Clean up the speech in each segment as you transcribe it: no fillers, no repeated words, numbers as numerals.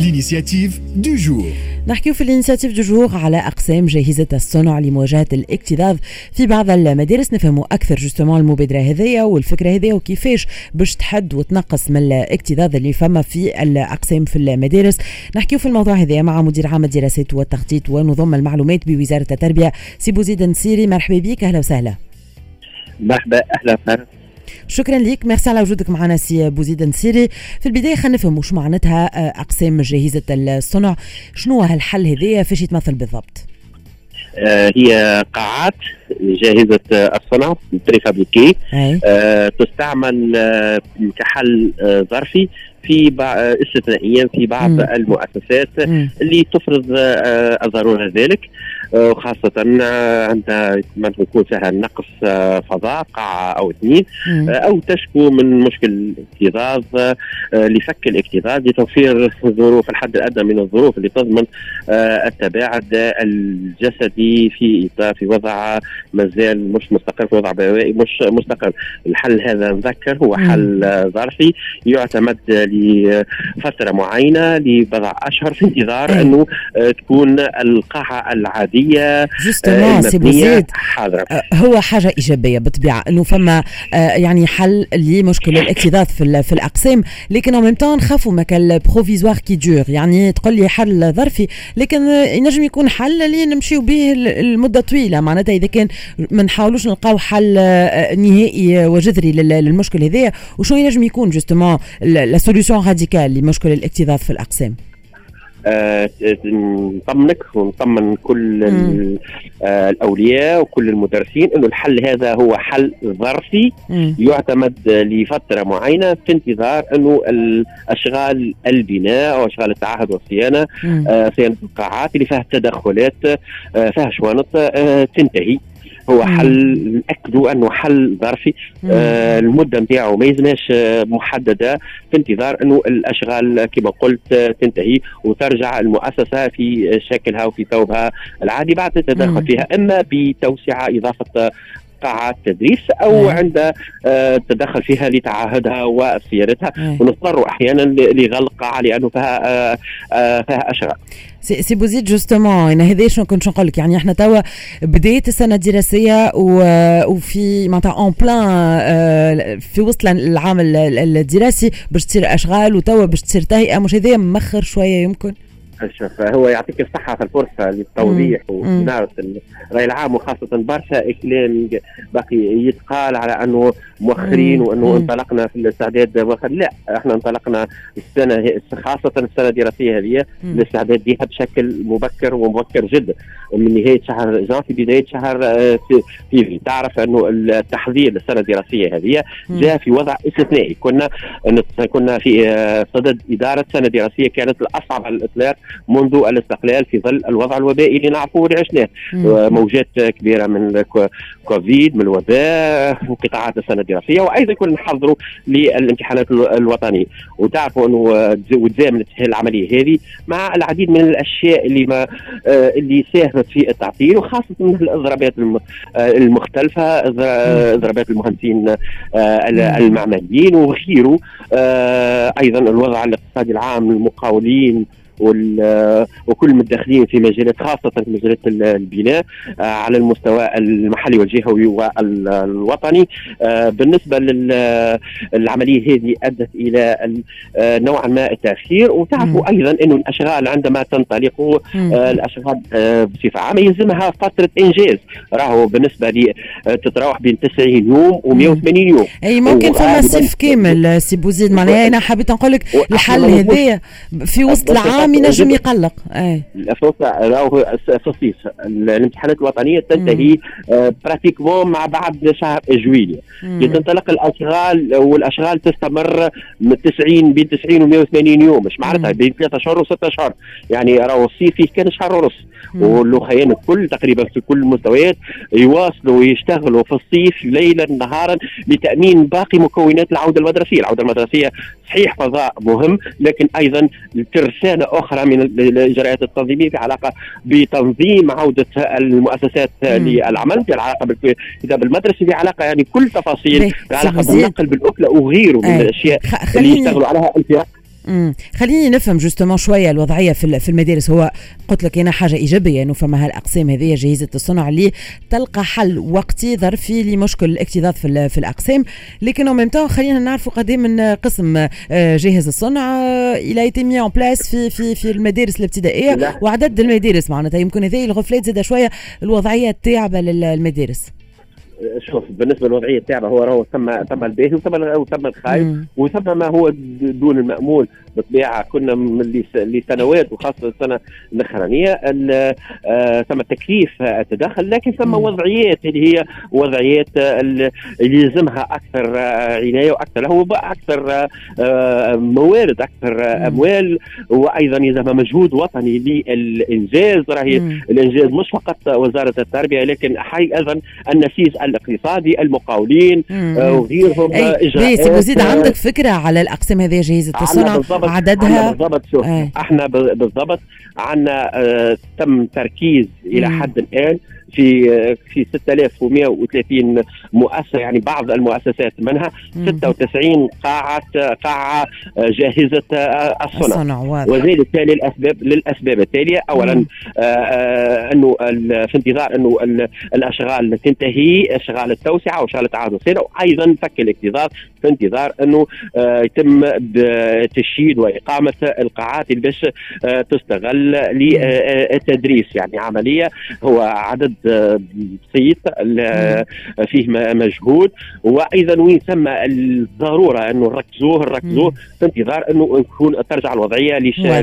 L'initiative du jour. نحكي في الانيشيتيف دو جور على أقسام جاهزة الصنع لمواجهة الاكتظاظ في بعض المدارس. نفهموا أكثر جوستومون المبادرة هذية والفكرة هذية وكيفاش باش تحد وتنقص من الاكتظاظ اللي فما في الأقسام في المدارس. نحكي في الموضوع هذا مع مدير عام الدراسات والتخطيط ونظم المعلومات بوزارة التربية سي بوزيد النسيري. مرحبا بك، أهلا وسهلا. مرحبا، أهلا وسهلا. شكرا لك، ميرسي على وجودك معنا سي بوزيد النسيري. في البداية خلينا نفهم وش معناتها أقسام جاهزة الصنع، شنو هالحل هذايا، فاش يتمثل بالضبط؟ هي قاعات جاهزة الصنع بريفابريكي تستعمل كحل ظرفي في استثنائيا في بعض المؤسسات اللي تفرض الضرورة ذلك، وخاصة عندما يكون فيها نقص فضاء قاعة أو اثنين، أو تشكو من مشكل اكتظاظ لفك الاكتظاظ لتوفير ظروف الحد الأدنى من الظروف اللي تضمن التباعد الجسدي في وضع مازال مش مستقر، في وضع بوائي مش مستقر. الحل هذا نذكر هو حل ظرفي يعتمد لفترة معينة لبضع أشهر في انتظار أنه تكون القاعة العادية مبنية حاضرة. هو حاجة إيجابية بالطبيعة أنه فما يعني حل لمشكلة الاكتظاظ في الأقسام، لكن أو ميم نخافوا مكان بروفيزوار كي دور، يعني تقول لي حل ظرفي لكن ينجم يكون حل اللي نمشيو به المدة طويلة. معناتها إذا كان ما نحاولوش نلقاو حل نهائي وجذري للمشكلة هذه، وشو ينجم يكون جوستومون لا سوليوشن راديكال لمشكلة الاكتظاظ في الأقسام؟ نطمنك ونطمن كل الأولياء وكل المدرسين إنه الحل هذا هو حل ظرفي يعتمد لفترة معينة في انتظار إنه الأشغال البناء أو أشغال التعهد والصيانة، صيانة القاعات اللي فيها تدخلات فيها شوانط تنتهي. هو حل نأكدوا أنه حل ظرفي، المدة نتاعو ما يزماش محددة في انتظار أنه الأشغال كما قلت تنتهي وترجع المؤسسة في شكلها وفي ثوبها العادي بعد التدخل فيها، إما بتوسعة إضافة قاعات تدريس أو عند تدخل فيها لتعهدها وصيانتها، ونضطر أحيانا لغلق قاعة لأنه فيها أشغال. سي بوزيد جوستومون هذا شنو كنت نقول لك، يعني احنا توا بدايه السنه الدراسيه وفي معناتها اون بلان في وسط العام الدراسي باش تصير اشغال وتوا باش تصير تهيئه، مش هذا مخر شويه يمكن؟ شوف، هو يعطيك الصحة في الفرصة للتوضيح ومنارة الرأي العام، وخاصة برشا كلام باقي يتقال على أنه مؤخرين وأنه انطلقنا في الاستعداد مؤخر. لا، احنا انطلقنا السنة خاصة السنة الدراسية هذه الاستعداد لها بشكل مبكر جدا، من نهاية شهر جان في بداية شهر في تعرف أنه التحضير للسنة الدراسية هذه جاء في وضع استثنائي. كنا في صدد إدارة سنة دراسية كانت الأصعب على الإطلاق منذ الاستقلال في ظل الوضع الوبائي اللي نعرفه واللي عشناه، موجات كبيرة من كوفيد، من الوباء، انقطاعات السنة الدراسية، وأيضا كنا نحضروا للامتحانات الوطنية. وتعرفوا أنه وتزامنت العملية هذه مع العديد من الأشياء اللي ساهمت في التعطيل، وخاصة من الإضرابات المختلفة، إضرابات المهندسين المعماريين وغيره، أيضا الوضع الاقتصادي العام، المقاولين وكل المتدخلين في مجالات خاصة في مجالات البناء على المستوى المحلي والجهوي والوطني. بالنسبة للعملية هذه أدت إلى نوعا ما التأخير. وتعرفوا أيضا أنه الأشغال عندما تنطلق الأشغال بصفة عامة يلزمها فترة إنجاز، راهو بالنسبة لي تتراوح بين 90 يوم و180 يوم. أي ممكن فما صيف كامل سي بوزيد. معناها أنا حبيت نقول لك الحل هذايا في وسط العام ينجم يقلق. راهو في الصيف الامتحانات الوطنيه تنتهي براتيكمون مع بعد شهر جويلية، تنطلق الاشغال والاشغال تستمر من 90 بين 90 و180 يوم، مش معناتها بين 3 شهور و6 شهور. يعني راهو الصيف فيه كان شهر ونص، واللخيان الكل تقريبا في كل المستويات يواصلوا ويشتغلوا في الصيف ليلا نهارا لتامين باقي مكونات العوده المدرسيه. العوده المدرسيه صحيح فضاء مهم، لكن ايضا ترسانه اخرى من الاجراءات التنظيميه في علاقه بتنظيم عوده المؤسسات للعمل، في علاقه بالكتاب المدرسي، في علاقه يعني كل تفاصيل، في علاقه بالنقل بالاكله وغيره من الاشياء اللي يشتغلوا عليها الفرق. خليني نفهم جوستومون شويه الوضعيه في المدارس. هو قلت لك هنا حاجه ايجابيه انه فما هالاقسام هذه جاهزه الصنع اللي تلقى حل وقتي ظرفي لمشكل الاكتظاظ في الاقسام، لكن او ميم طون خلينا نعرفوا قد ايه من قسم جاهز الصنع الى ايتي مي اون بلاس في المدارس الابتدائيه وعدد المدارس معناتها يمكن هذه الغفلات زاد شويه الوضعيه التاعبه للمدارس. شوف بالنسبه للوضعيه التاعبه هو راهو ثم الباهي وثم الخايف وثم ما هو دون المأمول. بالطبيعه كنا لسنوات وخاصه السنه الاخرانيه ثم تكليف التدخل، لكن ثم وضعيات اللي هي وضعيات اللي يلزمها اكثر عنايه واكثر هو اكثر موارد اكثر اموال، وايضا يلزمها مجهود وطني للانجاز. راهي الانجاز مش فقط وزاره التربيه لكن ايضا النسيج الاقتصادي المقاولين وغيرهم. اجراءات بزيد عندك فكره على الاقسام هذه جاهزه الصنع عددها؟ بالضبط. شوف احنا بالضبط عندنا تم تركيز الى حد الان في 6130 مؤسسه، يعني بعض المؤسسات منها 96 قاعه جاهزه الصنع. وذلك للاسباب التاليه. اولا انه في انتظار انه الاشغال تنتهي، اشغال التوسعه واشغال التعاهد الصيني، وايضا فك الاكتظاظ في انتظار انه يتم تشييد واقامه القاعات اللي باش تستغل للتدريس. يعني عمليه هو عدد بسيط فيه مجهود، وايضا وين ثم الضروره انه نركزوه في انتظار انه نكون ترجع الوضعيه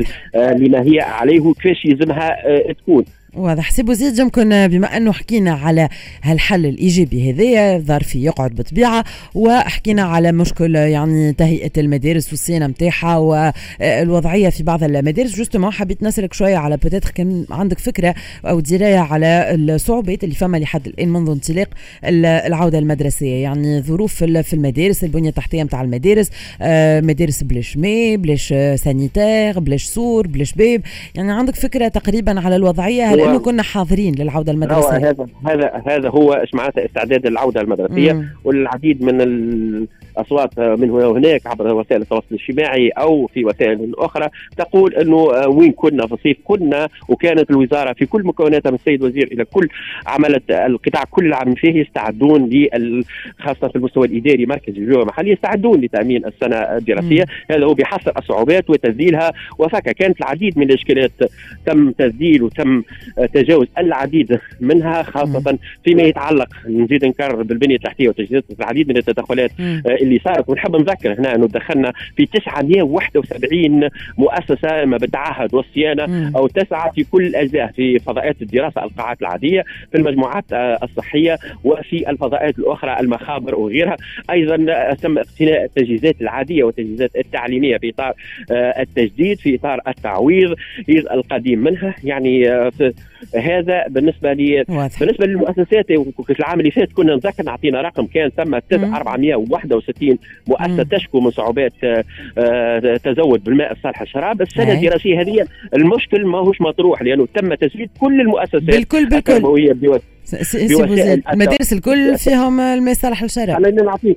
لما هي عليه وكيفاش يلزمها تكون. واضح. سي بوزيد يمكن بما انه حكينا على هالحل الايجابي هذايا ظرفي يقعد بطبيعه، وحكينا على مشكل يعني تهيئه المدارس والصيانه نتاعها والوضعيه في بعض المدارس، جوستومون حبيت نسالك شويه على بوتيتر كان عندك فكره او درايه على الصعوبات اللي فما لحد الان منذ انطلاق العوده المدرسيه، يعني ظروف في المدارس، البنيه التحتيه نتاع المدارس، مدارس بلاش ماء بلاش سانيتير بلاش سور بلاش باب، يعني عندك فكره تقريبا على الوضعيه لانه كنا حاضرين للعوده المدرسيه؟ هذا هو ايش معناته استعداد العوده المدرسيه. والعديد من الاصوات من هنا وهناك عبر وسائل التواصل الاجتماعي او في وسائل اخرى تقول انه وين كنا في الصيف، كنا وكانت الوزاره في كل مكوناتها من السيد وزير الى كل عملت القطاع كل عام فيه يستعدون خاصه في المستوى الاداري مركزي ومحلي يستعدون لتامين السنه الدراسيه. هذا هو بحصر الصعوبات وتسجيلها وفكا. كانت العديد من الاشكالات تم تسجيل وتم تجاوز العديد منها، خاصة فيما يتعلق نزيد نكرر بالبنية التحتية وتجهيزات العديد من التدخلات اللي صارت. ونحب نذكر هنا أنه دخلنا في 971 مؤسسة ما بالتعهد والصيانة أو 9 في كل الأجزاء، في فضاءات الدراسة القاعات العادية، في المجموعات الصحية، وفي الفضاءات الأخرى المخابر وغيرها. أيضا تم اقتناء التجهيزات العادية والتجهيزات التعليمية في إطار التجديد، في إطار التعويض القديم منها. يعني هذا بالنسبه للمؤسسات. العام اللي فات كنا نذكر نعطينا رقم كان ثم 461 مؤسسه تشكو من صعوبات تزود بالماء الصالح للشراب. السنه الدراسيه هذه المشكل ماهوش مطروح لانه تم تسويد كل المؤسسات التربويه المدارس الكل فيهم الماء الصالح للشراب. خلينا نعطيك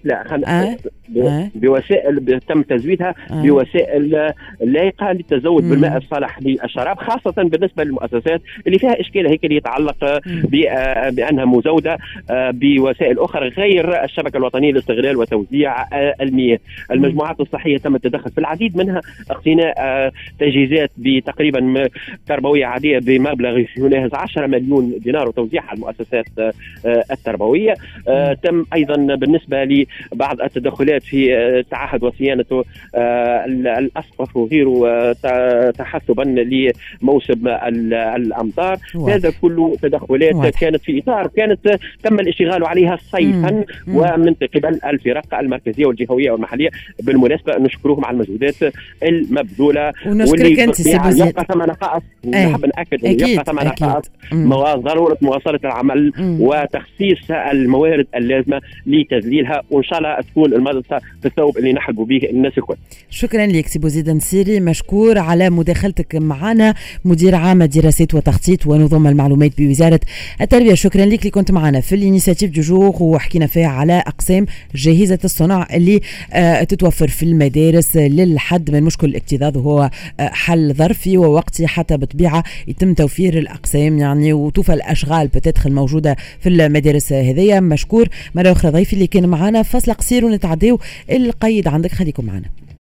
بوسائل تم تزويدها بوسائل لائقه للتزود بالماء الصالح للشراب، خاصه بالنسبه للمؤسسات اللي فيها اشكال هيك اللي يتعلق بانها مزوده بوسائل اخرى غير الشبكه الوطنيه لاستغلال وتوزيع المياه. المجموعات الصحيه تم التدخل في العديد منها، اقتناء تجهيزات بتقريبا تربويه عاديه بمبلغ يناهز 10 مليون دينار وتوزيعها على المؤسسات التربويه. تم ايضا بالنسبه لبعض التدخلات في تعهد وصيانه الاسقف وغيره تحسبا لموسم الامطار. هذا كله تدخلات كانت في اطار تم الاشتغال عليها صيفا ومن قبل الفرق المركزيه والجهويه والمحليه. بالمناسبه نشكرهم على المجهودات المبذوله ونشكرك انت سي بوزيد. يبقى ثم نقائص. نحب ناكد انه يبقى ثم نقائص ضروره مواصله العمل العمل وتخصيص الموارد اللازمه لتذليلها، وان شاء الله تكون المدرسه في الثوب اللي نحلبوا به الناس الكل. شكرا لك سي بوزيد نسيري، مشكور على مداخلتك معنا، مدير عام دراسات وتخطيط ونظم المعلومات بوزاره التربيه. شكرا لك اللي كنت معنا في الانيسياتيف دو جور، وحكينا فيها على اقسام جاهزه الصنع اللي تتوفر في المدارس للحد من مشكل الاكتظاظ، وهو حل ظرفي ووقتي حتى بطبيعه يتم توفير الاقسام يعني وتوفى الاشغال بتدخل موجوده في المدارس هذيا. مشكور مره اخرى ضيفي اللي كان معنا. فاصل قصير ونتعداو القيد عندك، خليكم معنا.